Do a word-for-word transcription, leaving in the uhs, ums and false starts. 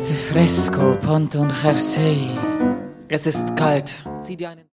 Arte Fresco, Ponte und Jersey. Es ist kalt. Zieh dir einen